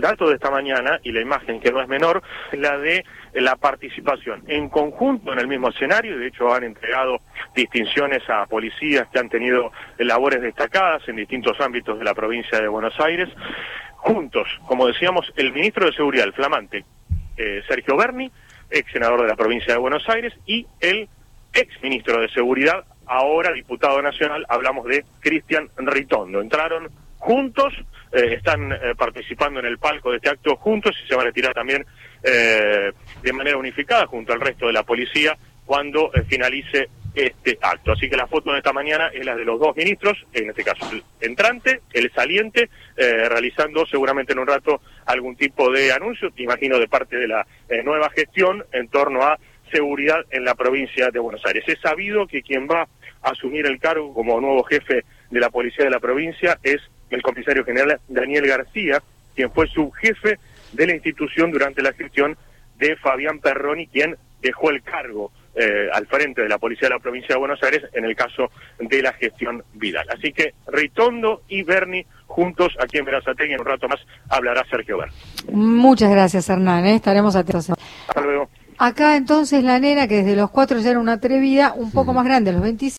dato de esta mañana, y la imagen que no es menor, es la de la participación en conjunto en el mismo escenario. De hecho han entregado distinciones a policías que han tenido labores destacadas en distintos ámbitos de la provincia de Buenos Aires, juntos, como decíamos, el ministro de Seguridad, el flamante Sergio Berni, ex senador de la provincia de Buenos Aires, y el ex ministro de Seguridad, ahora diputado nacional, hablamos de Cristian Ritondo. Entraron juntos, están participando en el palco de este acto juntos y se van a retirar también de manera unificada junto al resto de la policía cuando finalice este acto. Así que la foto de esta mañana es la de los dos ministros, en este caso el entrante, el saliente, realizando seguramente en un rato algún tipo de anuncio, imagino de parte de la nueva gestión en torno a seguridad en la provincia de Buenos Aires. Es sabido que quien va a asumir el cargo como nuevo jefe de la policía de la provincia es el comisario general Daniel García, quien fue subjefe de la institución durante la gestión de Fabián Perroni, quien dejó el cargo al frente de la policía de la provincia de Buenos Aires en el caso de la gestión Vidal. Así que Ritondo y Berni juntos aquí en Berazategui. En un rato más hablará Sergio Berni. Muchas gracias, Hernán, estaremos atentos. Hasta luego. Acá entonces la nena, que desde los 4 ya era una atrevida, un poco más grande, a los 25.